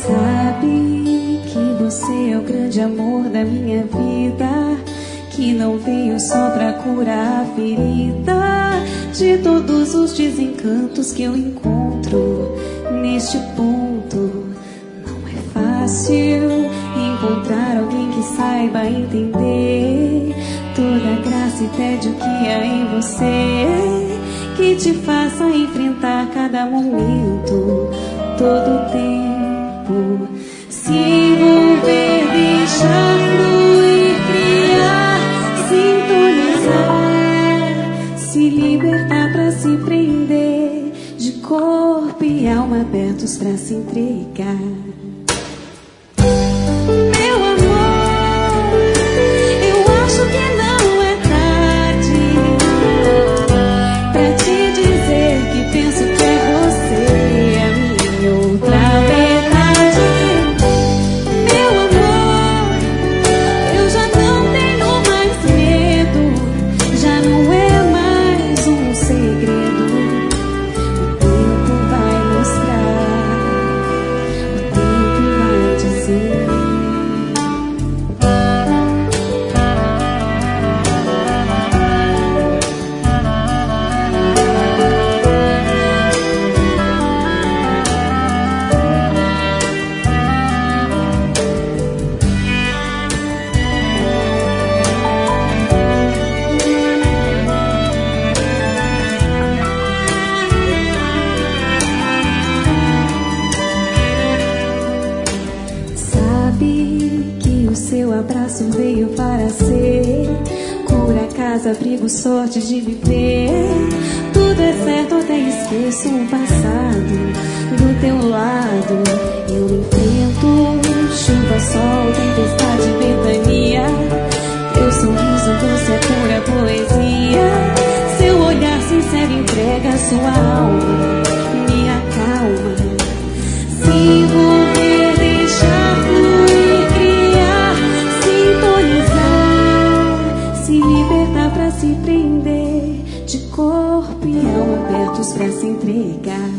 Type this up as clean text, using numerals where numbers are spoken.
Sabe que você é o grande amor da minha vida, que não veio só pra curar a ferida de todos os desencantos que eu encontro neste ponto. Não é fácil encontrar alguém que saiba entender toda a graça e tédio que há em você, que te faça enfrentar cada momento, todo o tempo. Se envolver, deixar fluir, criar, sintonizar, se libertar pra se prender, de corpo e alma abertos pra se entregar. Meu amor, eu acho que não é tarde pra te dizer que penso que é você a minha outra metade. Meu amor, eu já não tenho mais medo, já não é mais um segredo. O tempo vai mostrar, o tempo vai dizer. Sabe que o seu abraço veio para ser cura, casa, abrigo, sorte de viver. Tudo é certo, até esqueço o passado. Do teu lado eu enfrento chuva, sol, tempestade, ventania. Teu sorriso doce é pura poesia. Seu olhar sincero entrega sua alma, me acalma. Se envolver, deixar fluir, criar, sintonizar, se libertar pra se prender, de corpo e alma abertos pra se entregar.